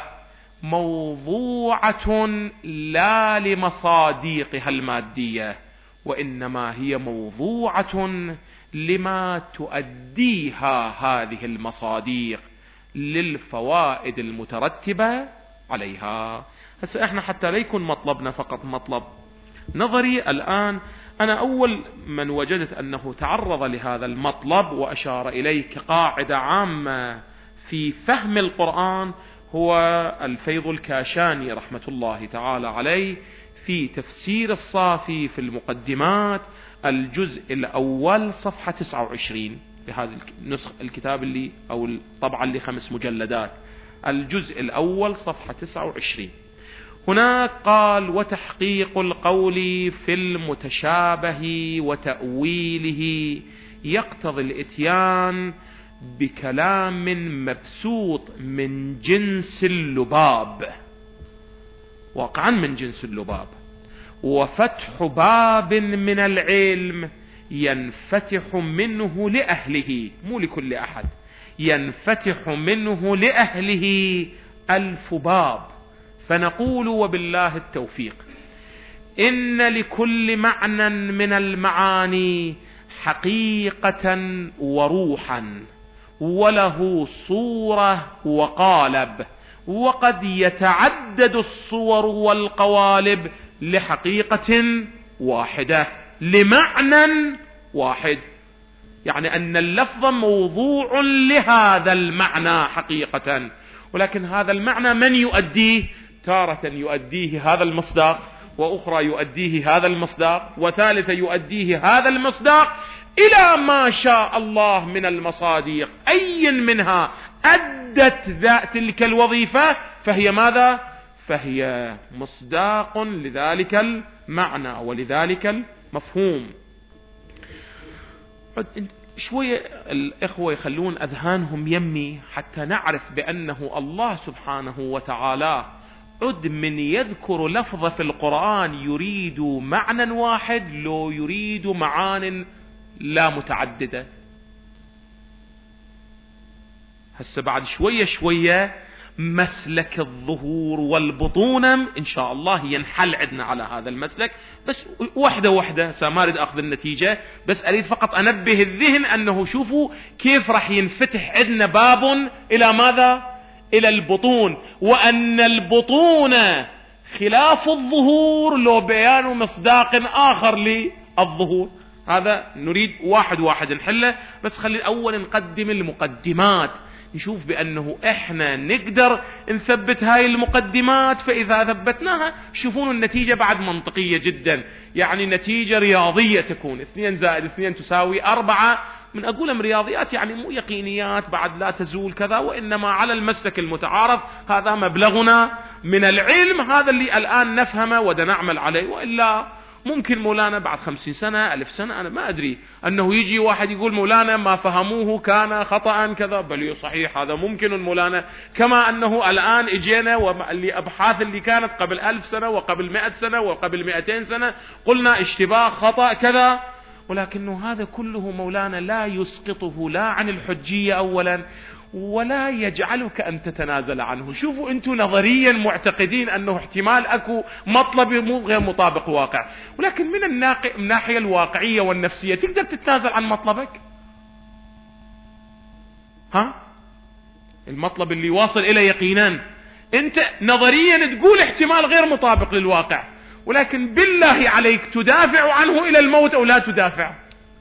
موضوعة لا لمصادقها المادية، وإنما هي موضوعة لما تؤديها هذه المصادق للفوائد المترتبة عليها. هسه احنا حتى لا يكون مطلبنا فقط مطلب نظري الآن، أنا أول من وجدت أنه تعرض لهذا المطلب وأشار إليه كقاعدة عامة في فهم القرآن هو الفيض الكاشاني رحمة الله تعالى عليه في تفسير الصافي في المقدمات الجزء الأول صفحة تسعة وعشرين بهذا النسخ الكتاب اللي أو الطبعة اللي خمس مجلدات، الجزء الأول صفحة تسعة وعشرين. هناك قال: وتحقيق القول في المتشابه وتأويله يقتضي الإتيان بكلام مبسوط من جنس اللباب، واقعا من جنس اللباب، وفتح باب من العلم ينفتح منه لأهله، مو لكل أحد، ينفتح منه لأهله ألف باب. فنقول وبالله التوفيق إن لكل معنى من المعاني حقيقة وروحا، وله صورة وقالب، وقد يتعدد الصور والقوالب لحقيقة واحدة لمعنى واحد، يعني أن اللفظ موضوع لهذا المعنى حقيقة، ولكن هذا المعنى من يؤديه؟ تارة يؤديه هذا المصداق، وأخرى يؤديه هذا المصداق، وثالثة يؤديه هذا المصداق، إلى ما شاء الله من المصادق، أي منها أدت ذات تلك الوظيفة فهي ماذا؟ فهي مصداق لذلك المعنى ولذلك المفهوم. شوية الإخوة يخلون أذهانهم يمي حتى نعرف بأنه الله سبحانه وتعالى عد من يذكر لفظ في القرآن يريد معنى واحد، لو يريد معان لا متعددة. هسه بعد شوية شوية مسلك الظهور والبطونة إن شاء الله ينحل عندنا على هذا المسلك، بس وحدة وحدة، سما أريد أخذ النتيجة، بس أريد فقط أنبه الذهن أنه شوفوا كيف راح ينفتح عندنا باب إلى ماذا؟ إلى البطون، وأن البطون خلاف الظهور لو بيان مصداق آخر للظهور. هذا نريد واحد واحد نحله، بس خلي أول نقدم المقدمات، نشوف بأنه إحنا نقدر نثبت هاي المقدمات، فإذا ثبتناها شوفون النتيجة بعد منطقية جدا، يعني نتيجة رياضية تكون اثنين زائد اثنين تساوي أربعة. من أقولهم رياضيات يعني مو يقينيات بعد لا تزول كذا، وإنما على المسلك المتعارف، هذا مبلغنا من العلم، هذا اللي الآن نفهمه ودنعمل عليه. وإلا ممكن مولانا بعد خمسين سنة ألف سنة أنا ما أدري أنه يجي واحد يقول مولانا ما فهموه كان خطأ كذا، بل صحيح هذا ممكن مولانا، كما أنه الآن إجينا والأبحاث اللي كانت قبل ألف سنة وقبل مئة سنة وقبل مئتين سنة قلنا اشتباه خطأ كذا، ولكنه هذا كله مولانا لا يسقطه لا عن الحجية أولا ولا يجعلك أن تتنازل عنه. شوفوا أنتم نظريا معتقدين أنه احتمال أكو مطلب غير مطابق واقع، ولكن من الناحية الواقعية والنفسية تقدر تتنازل عن مطلبك؟ ها؟ المطلب اللي واصل إلى يقينا أنت نظريا تقول احتمال غير مطابق للواقع، ولكن بالله عليك تدافع عنه إلى الموت أو لا تدافع؟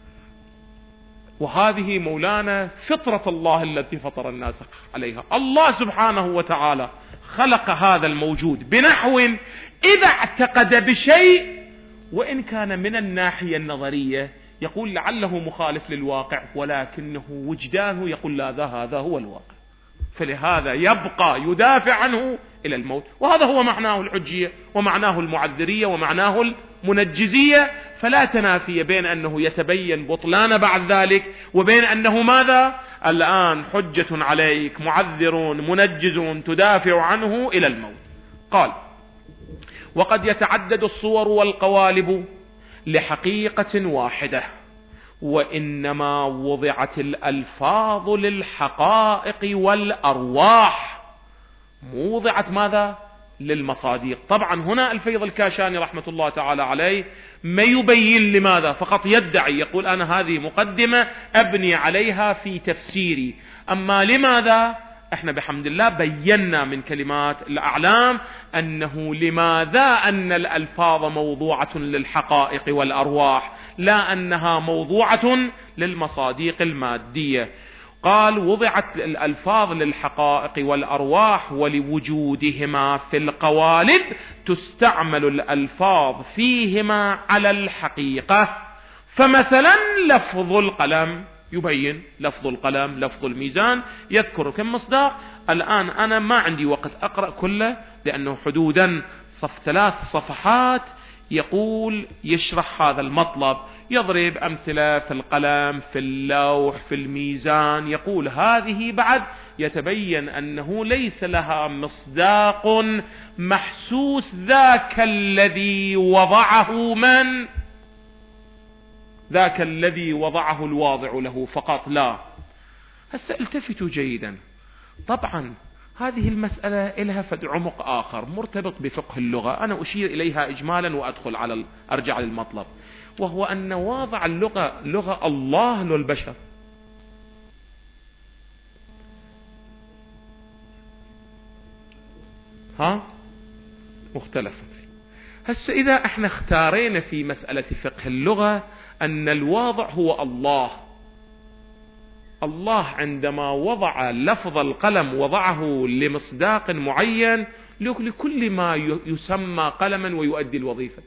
وهذه مولانا فطرة الله التي فطر الناس عليها. الله سبحانه وتعالى خلق هذا الموجود بنحو إذا اعتقد بشيء وإن كان من الناحية النظرية يقول لعله مخالف للواقع، ولكنه وجدانه يقول لا ذا هذا هو الواقع، فلهذا يبقى يدافع عنه إلى الموت. وهذا هو معناه الحجية ومعناه المعذرية ومعناه المنجزية. فلا تنافي بين أنه يتبين بطلان بعد ذلك وبين أنه ماذا؟ الآن حجة عليك، معذر منجز تدافع عنه إلى الموت. قال: وقد يتعدد الصور والقوالب لحقيقة واحدة، وإنما وضعت الألفاظ للحقائق والأرواح، موضعت ماذا؟ للمصاديق. طبعا هنا الفيض الكاشاني رحمة الله تعالى عليه ما يبين لماذا، فقط يدعي، يقول أنا هذه مقدمة أبني عليها في تفسيري. أما لماذا؟ احنا بحمد الله بينا من كلمات الأعلام أنه لماذا أن الألفاظ موضوعة للحقائق والأرواح، لا أنها موضوعة للمصاديق المادية. قال: وضعت الألفاظ للحقائق والأرواح، ولوجودهما في القوالب تستعمل الألفاظ فيهما على الحقيقة. فمثلا لفظ القلم يبين، لفظ القلم، لفظ الميزان، يذكر كم مصداق. الآن أنا ما عندي وقت أقرأ كله لأنه حدودا صف ثلاث صفحات يقول يشرح هذا المطلب، يضرب أمثلة في القلم، في اللوح، في الميزان، يقول هذه بعد يتبين أنه ليس لها مصداق محسوس، ذاك الذي وضعه من؟ ذاك الذي وضعه الواضع له فقط، لا. هسه التفتوا جيدا، طبعا هذه المسألة لها فد عمق آخر مرتبط بفقه اللغة، أنا أشير إليها إجمالا وأدخل على ال... أرجع للمطلب، وهو أن واضع اللغة لغة الله للبشر. ها مختلف فيه. هسه إذا احنا اختارينا في مسألة فقه اللغة أن الواضع هو الله، الله عندما وضع لفظ القلم وضعه لمصداق معين لكل ما يسمى قلما ويؤدي الوظيفة.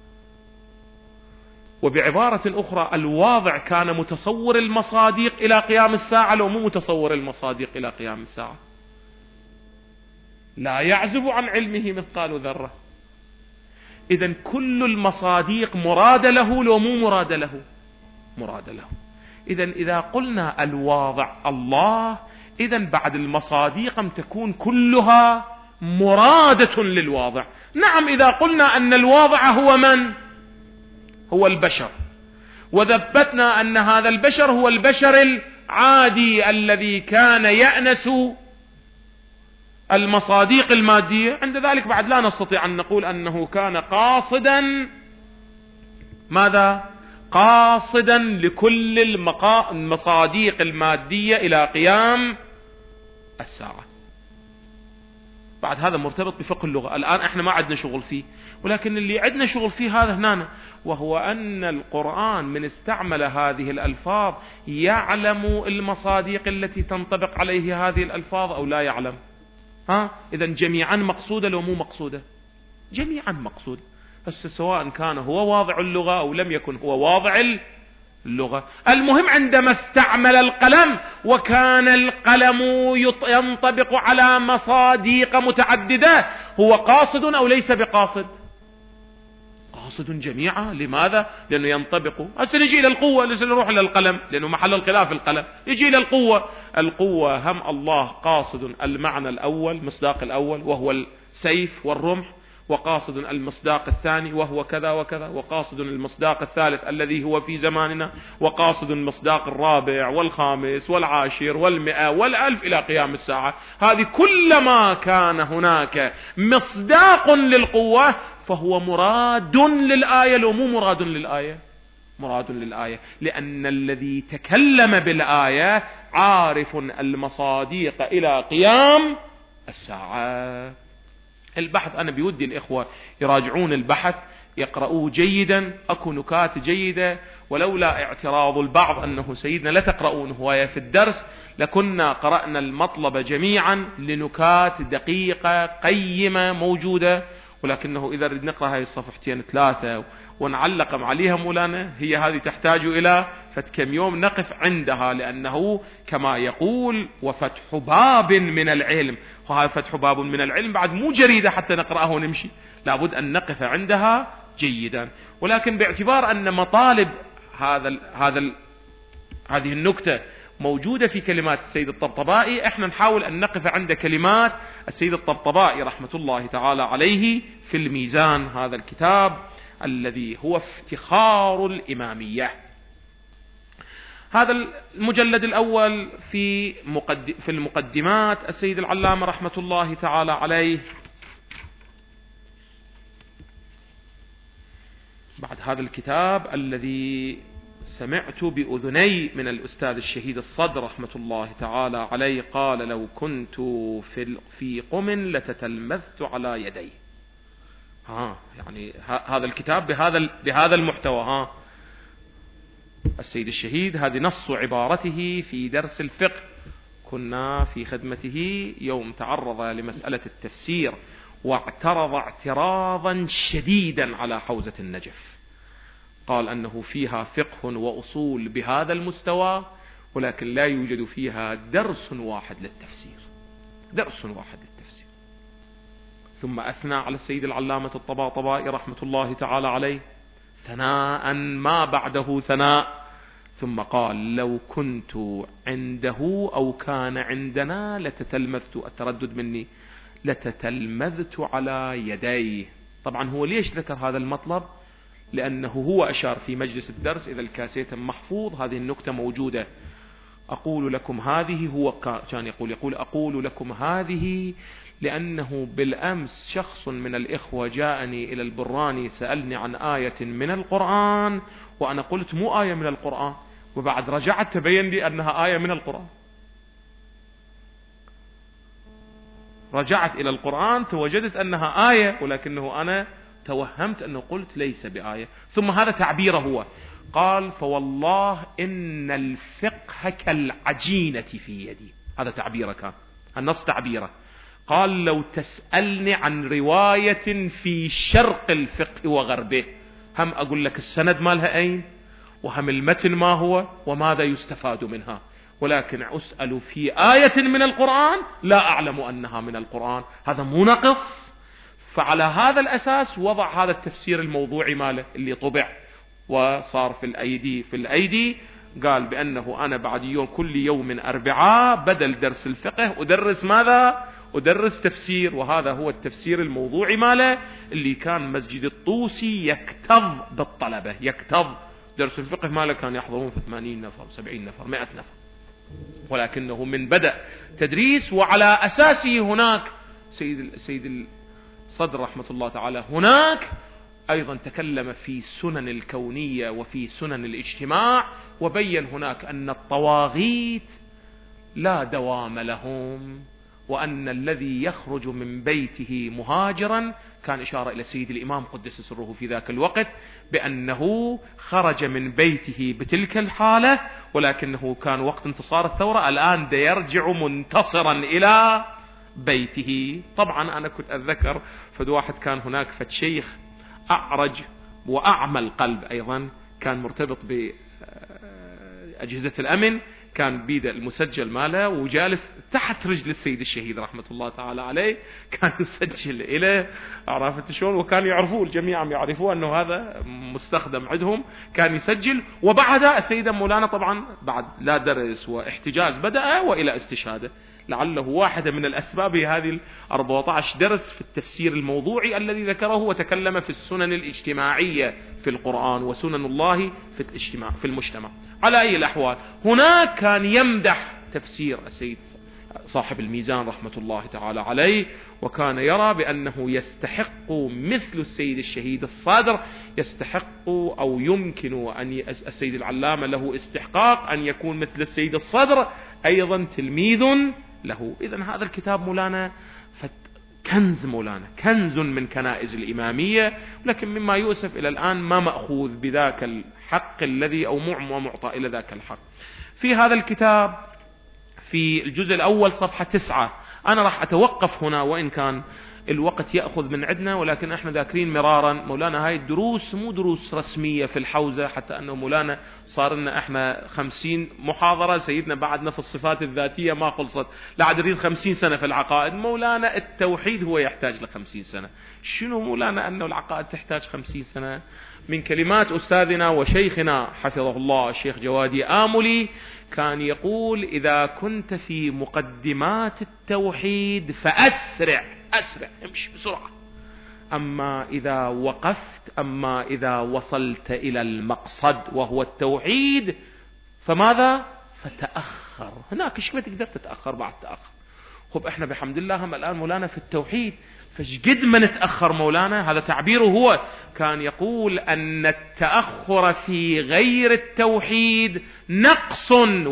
وبعبارة أخرى الواضع كان متصور المصاديق إلى قيام الساعة، لو مو متصور المصاديق إلى قيام الساعة لا يعزب عن علمه مثقال ذرة. إذن كل المصاديق مراد له، لو مو مراد له مراد له. إذن إذا قلنا الواضع الله، إذن بعد المصاديق تكون كلها مرادة للواضع. نعم إذا قلنا أن الواضع هو من؟ هو البشر، وثبتنا أن هذا البشر هو البشر العادي الذي كان يأنس المصاديق المادية، عند ذلك بعد لا نستطيع أن نقول أنه كان قاصدا ماذا؟ قاصدا لكل المقا... المصاديق المادية إلى قيام الساعة. بعد هذا مرتبط بفقه اللغة، الآن احنا ما عندنا شغل فيه، ولكن اللي عندنا شغل فيه هذا هنا، وهو أن القرآن من استعمل هذه الألفاظ يعلم المصادق التي تنطبق عليه هذه الألفاظ أو لا يعلم. ها إذن جميعا مقصودة لو مو مقصودة؟ جميعا مقصود، بس سواء كان هو واضع اللغة أو لم يكن هو واضع اللغة. المهم عندما استعمل القلم وكان القلم ينطبق على مصادق متعددة، هو قاصد أو ليس بقاصد؟ قاصد جميعا. لماذا؟ لأنه ينطبق. هسه نجي إلى القوة، لسه نروح إلى القلم لأنه محل الخلاف القلم. يجي إلى القوة، القوة هم الله قاصد المعنى الأول، مصداق الأول وهو السيف والرمح، وقاصد المصداق الثاني وهو كذا وكذا، وقاصد المصداق الثالث الذي هو في زماننا، وقاصد المصداق الرابع والخامس والعاشر والمئة والألف إلى قيام الساعة. هذه كلما كان هناك مصداق للقوة فهو مراد للآية، لو مو مراد للآية؟ مراد للآية، لأن الذي تكلم بالآية عارف المصاديق إلى قيام الساعة. البحث أنا بيودي الإخوة يراجعون البحث، يقرؤوه جيدا، أكو نكات جيدة، ولولا اعتراض البعض أنه سيدنا لا تقرؤون هواية في الدرس لكنا قرأنا المطلب جميعا لنكات دقيقة قيمة موجودة، ولكنه إذا ردنا نقرأ هاي الصفحتين ثلاثة ونعلق عليها مولانا، هي هذه تحتاج إلى فتكم يوم نقف عندها، لأنه كما يقول وفتح باب من العلم، وهذا فتح باب من العلم بعد مو جريدة حتى نقرأه ونمشي، لابد أن نقف عندها جيدا. ولكن باعتبار أن مطالب هذا ال هذا ال هذه النكتة موجودة في كلمات السيد الطبطبائي، احنا نحاول أن نقف عند كلمات السيد الطبطبائي رحمة الله تعالى عليه في الميزان، هذا الكتاب الذي هو افتخار الإمامية. هذا المجلد الأول في في المقدمات السيد العلامة رحمة الله تعالى عليه. بعد هذا الكتاب الذي سمعت بأذني من الأستاذ الشهيد الصدر رحمة الله تعالى عليه قال: لو كنت في في قم لتتلمذت على يدي. ها يعني هذا الكتاب بهذا بهذا المحتوى. ها السيد الشهيد هذه نص عبارته في درس الفقه، كنا في خدمته يوم تعرض لمسألة التفسير واعترض اعتراضا شديدا على حوزة النجف، قال أنه فيها فقه وأصول بهذا المستوى ولكن لا يوجد فيها درس واحد للتفسير، درس واحد للتفسير. ثم أثنى على السيد العلامة الطباطبائي رحمة الله تعالى عليه ثناء ما بعده ثناء، ثم قال: لو كنت عنده أو كان عندنا لتتلمذت، التردد مني، لتتلمذت على يديه. طبعا هو ليش ذكر هذا المطلب؟ لأنه هو أشار في مجلس الدرس، إذا الكاسيت محفوظ هذه النكتة موجودة، أقول لكم هذه، هو كان يقول يقول أقول لكم هذه لأنه بالأمس شخص من الإخوة جاءني إلى البراني سألني عن آية من القرآن وأنا قلت مو آية من القرآن، وبعد رجعت تبين لي أنها آية من القرآن. رجعت إلى القرآن فوجدت أنها آية، ولكنه أنا توهمت أنه قلت ليس بآية. ثم هذا تعبيره هو، قال: فوالله إن الفقه كالعجينة في يدي. هذا تعبيره كان، النص تعبيره. قال: لو تسألني عن رواية في شرق الفقه وغربه، هم أقول لك السند مالها أين، وهم المتن ما هو، وماذا يستفاد منها، ولكن أسأل في آية من القرآن لا أعلم أنها من القرآن. هذا مو نقص. فعلى هذا الأساس وضع هذا التفسير الموضوعي ماله اللي طبع وصار في الأيدي في الأيدي قال بأنه أنا بعد يوم كل يوم أربعاء بدل درس الفقه أدرس ماذا؟ أدرس تفسير. وهذا هو التفسير الموضوعي ماله اللي كان مسجد الطوسي يكتظ بالطلبة، يكتظ. درس الفقه ماله كان يحضرون في ثمانين نفر سبعين نفر مئة نفر، ولكنه من بدأ تدريس وعلى أساسه هناك سيد سيد الصدر رحمة الله تعالى هناك أيضا تكلم في سنن الكونية وفي سنن الاجتماع، وبين هناك أن الطواغيت لا دوام لهم، وأن الذي يخرج من بيته مهاجرا كان إشارة إلى سيد الإمام قدس سره في ذاك الوقت بأنه خرج من بيته بتلك الحالة، ولكنه كان وقت انتصار الثورة، الآن دا يرجع منتصرا إلى بيته. طبعا أنا كنت أتذكر فد واحد كان هناك فد شيخ أعرج وأعمى القلب أيضا، كان مرتبط بأجهزة الأمن، كان بيده المسجل ماله وجالس تحت رجل السيد الشهيد رحمة الله تعالى عليه، كان يسجل إليه، عرفت شلون؟ وكان يعرفوه الجميع، عم يعرفوه أنه هذا مستخدم عندهم، كان يسجل. وبعد السيدة مولانا طبعا بعد لا درس واحتجاز بدأ وإلى استشهاده، لعله واحدة من الأسباب هذه الأربعة عشر درس في التفسير الموضوعي الذي ذكره، وتكلم في السنن الاجتماعية في القرآن وسنن الله في الاجتماع في المجتمع. على أي الأحوال هناك كان يمدح تفسير السيد صاحب الميزان رحمة الله تعالى عليه، وكان يرى بأنه يستحق مثل السيد الشهيد الصادر، يستحق أو يمكن أن السيد العلامة له استحقاق أن يكون مثل السيد الصدر أيضا تلميذ له. إذن هذا الكتاب مولانا كنز، مولانا كنز من كنائز الإمامية، لكن مما يؤسف إلى الآن ما مأخوذ بذاك الحق الذي أو معطى إلى ذاك الحق. في هذا الكتاب في الجزء الأول صفحة تسعة، أنا راح أتوقف هنا وإن كان الوقت يأخذ من عندنا، ولكن احنا ذاكرين مرارا مولانا هاي الدروس مو دروس رسمية في الحوزة، حتى أنه مولانا صار لنا احنا خمسين محاضرة، سيدنا بعدنا في الصفات الذاتية ما خلصت، لا نريد خمسين سنة في العقائد. مولانا التوحيد هو يحتاج لخمسين سنة. شنو مولانا أنه العقائد تحتاج خمسين سنة؟ من كلمات أستاذنا وشيخنا حفظه الله الشيخ جوادي آملي، كان يقول: إذا كنت في مقدمات التوحيد فأسرع أسرع امشي بسرعة، أما إذا وقفت أما إذا وصلت إلى المقصد وهو التوحيد فماذا؟ فتأخر. هناك ايش ما تقدر تتأخر بعد تأخر. خب احنا بحمد الله هم الآن مولانا في التوحيد، فشقد ما نتأخر مولانا، هذا تعبيره هو، كان يقول أن التأخر في غير التوحيد نقص،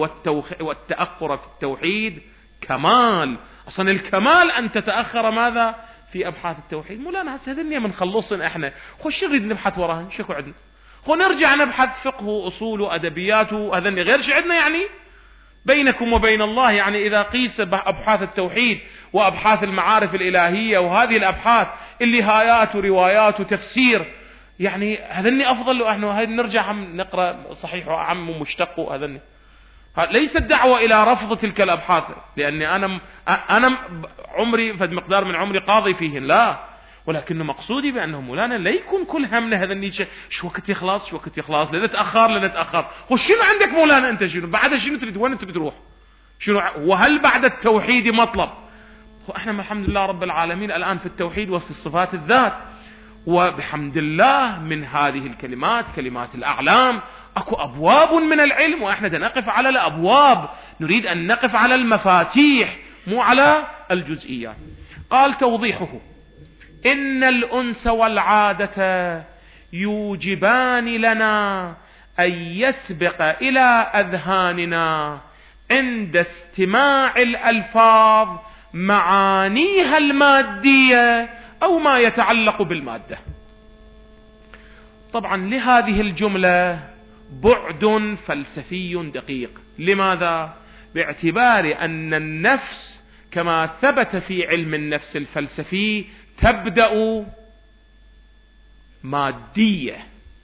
والتأخر في التوحيد كمال. أصلا الكمال أن تتأخر ماذا؟ في أبحاث التوحيد. مولانا هسه هذني من خلصن احنا، خش نريد نبحث وراهن شكو عندنا، خو نرجع نبحث فقه وأصول وأدبيات، وهذني غير شي عندنا يعني بينكم وبين الله. يعني إذا قيس أبحاث التوحيد وأبحاث المعارف الإلهية وهذه الأبحاث اللي هايات وروايات وتفسير، يعني هذني أفضل له احنا هاي نرجع عم نقرأ صحيح وعم ومشتق وهذني. ليس الدعوة إلى رفض تلك الأبحاث، لأني أنا أنا عمري فد مقدار من عمري قاضي فيهن، لا، ولكن مقصودي بأنه مولانا لا يكون كل همنا هذا النيشة شو وقت يخلص شو وقت يخلص، لا نتأخر لا نتأخر. وشنو عندك مولانا أنت؟ شنو بعد؟ شنو تريد؟ وين أنت بتروح؟ شنو؟ وهل بعد التوحيد مطلب؟ وإحنا الحمد لله رب العالمين الآن في التوحيد وفي الصفات الذات، وبحمد الله من هذه الكلمات كلمات الأعلام أكو أبواب من العلم، وإحنا نقف على الأبواب، نريد أن نقف على المفاتيح مو على الجزئيات. قال توضيحه: إن الأنس والعادة يوجبان لنا أن يسبق إلى أذهاننا عند استماع الألفاظ معانيها المادية أو ما يتعلق بالمادة. طبعا لهذه الجملة بعد فلسفي دقيق. لماذا؟ باعتبار أن النفس كما ثبت في علم النفس الفلسفي تبدأ مادية،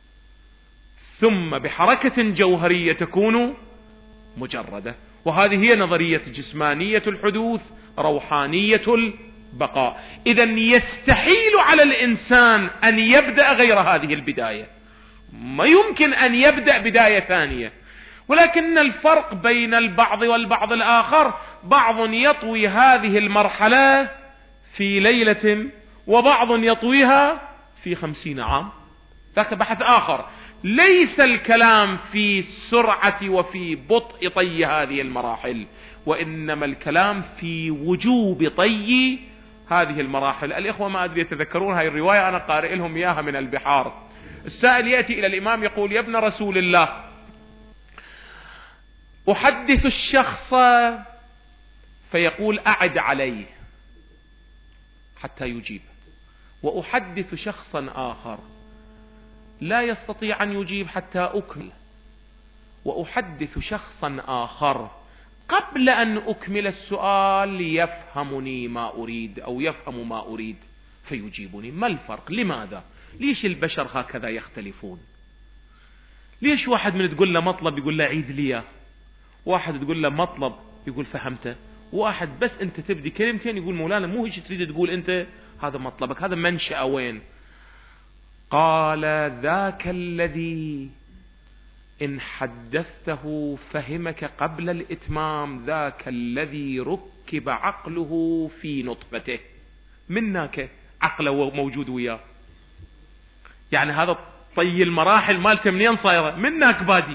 ثم بحركة جوهرية تكون مجردة، وهذه هي نظرية جسمانية الحدوث روحانية البقاء. إذن يستحيل على الإنسان أن يبدأ غير هذه البداية، ما يمكن أن يبدأ بداية ثانية. ولكن الفرق بين البعض والبعض الآخر، بعض يطوي هذه المرحلة في ليلة وبعض يطويها في خمسين عام، ذاك بحث آخر. ليس الكلام في سرعة وفي بطء طي هذه المراحل، وإنما الكلام في وجوب طي هذه المراحل. الإخوة ما أدري يتذكرون هاي الرواية، أنا قارئ لهم إياها من البحار. السائل يأتي إلى الإمام يقول: يا ابن رسول الله، أحدث الشخص فيقول أعد عليه حتى يجيب، وأحدث شخصا آخر لا يستطيع أن يجيب حتى أكمل، وأحدث شخصا آخر قبل أن أكمل السؤال يفهمني ما أريد أو يفهم ما أريد فيجيبني. ما الفرق؟ لماذا؟ ليش البشر هكذا يختلفون؟ ليش واحد من تقول له مطلب يقول له عيد لي، واحد تقول له مطلب يقول فهمته، واحد بس انت تبدي كلمتين يقول مولانا مو هيك تريد تقول انت، هذا مطلبك، هذا منشأ وين؟ قال ذاك الذي إن حدثته فهمك قبل الإتمام، ذاك الذي ركب عقله في نطفته. منك عقله موجود وياه، يعني هذا طي المراحل مالته منين صايرة؟ منك بادي.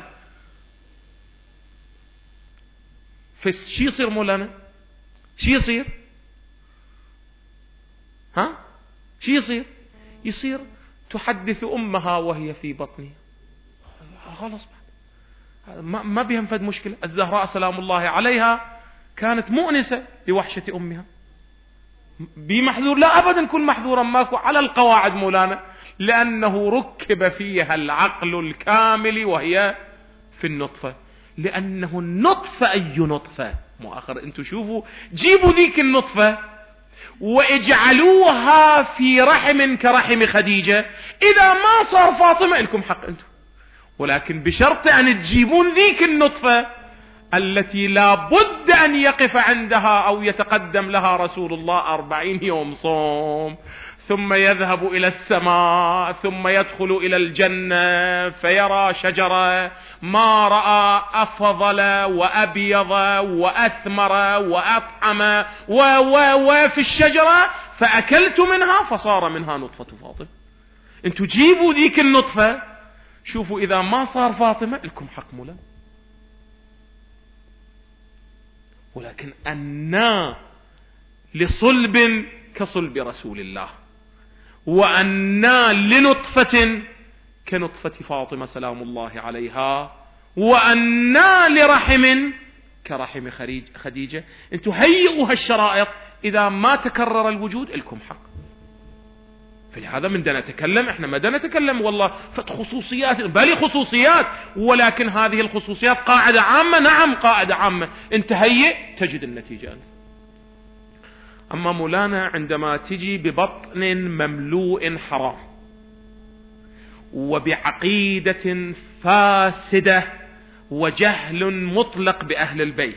فشي يصير مولانا؟ شي يصير؟ ها؟ شي يصير؟ يصير تحدث أمها وهي في بطنها، خلاص ما ما بهم فد مشكلة. الزهراء سلام الله عليها كانت مؤنسة لوحشة أمها، بمحذور؟ لا أبدا، كل محذورا ماكو على القواعد مولانا، لأنه ركب فيها العقل الكامل وهي في النطفة، لأنه النطفة أي نطفة مؤخر. أنتم شوفوا، جيبوا ذيك النطفة واجعلوها في رحم كرحم خديجة، إذا ما صار فاطمة لكم حق أنتم، ولكن بشرط أن تجيبون ذيك النطفة التي لا بد أن يقف عندها أو يتقدم لها رسول الله أربعين يوم صوم، ثم يذهب إلى السماء، ثم يدخل إلى الجنة فيرى شجرة ما رأى أفضل وأبيض وأثمر وأطعم و و وفي الشجرة فأكلت منها فصار منها نطفة فاطمة. انتوا جيبوا ذيك النطفة، شوفوا إذا ما صار فاطمة لكم حق مولا. ولكن أنا لصلب كصلب رسول الله، وأنا لنطفة كنطفة فاطمة سلام الله عليها، وأنا لرحم كرحم خديجة. انتوا هيئوا هالشرائط، إذا ما تكرر الوجود لكم حق. فلهذا من دنا نتكلم، احنا ما دنا نتكلم والله فت خصوصيات، بل خصوصيات، ولكن هذه الخصوصيات قاعدة عامة. نعم قاعدة عامة، انت هيئ تجد النتيجة. أما مولانا عندما تجي ببطن مملوء حرام وبعقيدة فاسدة وجهل مطلق بأهل البيت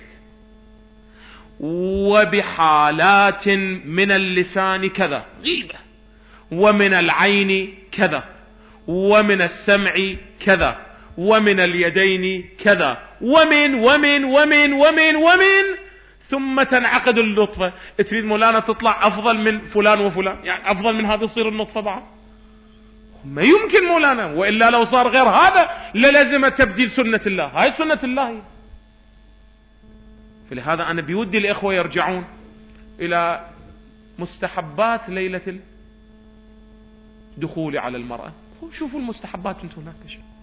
وبحالات من اللسان كذا غيبة، ومن العين كذا، ومن السمع كذا، ومن اليدين كذا، ومن ومن ومن ومن ومن ثم تنعقد النطفة. تريد مولانا تطلع أفضل من فلان وفلان، يعني أفضل من هذا تصير النطفة بعد؟ ما يمكن مولانا، وإلا لو صار غير هذا للازم تبديل سنة الله. هاي سنة الله. فلهذا أنا بيودي الإخوة يرجعون إلى مستحبات ليلة الدخول على المرأة. شوفوا المستحبات انتم هناك،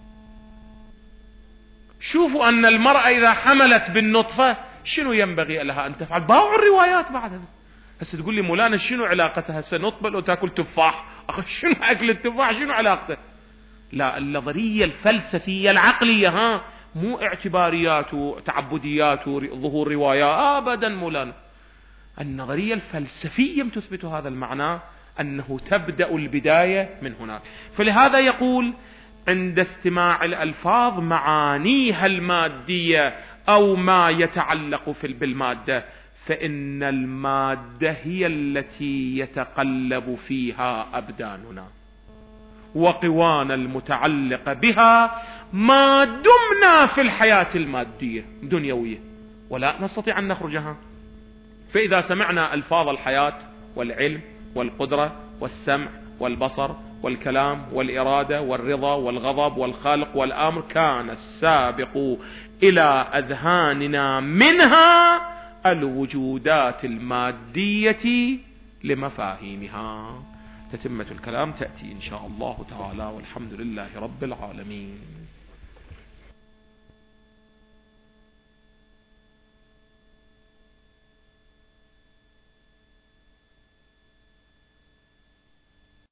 شوفوا أن المرأة إذا حملت بالنطفة شنو ينبغي لها أن تفعل. باعوا الروايات بعد هذا. هسه تقول لي مولانا شنو علاقتها هسه نطفة لو تاكل تفاح؟ أخي شنو أكل التفاح شنو علاقته؟ لا، النظرية الفلسفية العقلية، ها مو اعتباريات وتعبديات وظهور روايات أبدا مولانا. النظرية الفلسفية تثبت هذا المعنى، أنه تبدأ البداية من هناك. فلهذا يقول عند استماع الألفاظ معانيها المادية أو ما يتعلق في بالمادة، فإن المادة هي التي يتقلب فيها أبداننا وقوانا المتعلقة بها ما دمنا في الحياة المادية دنيوية، ولا نستطيع أن نخرجها. فإذا سمعنا ألفاظ الحياة والعلم والقدرة والسمع والبصر والكلام والإرادة والرضا والغضب والخلق والأمر، كان السابق إلى أذهاننا منها الوجودات المادية لمفاهيمها. تتمة الكلام تأتي إن شاء الله تعالى، والحمد لله رب العالمين.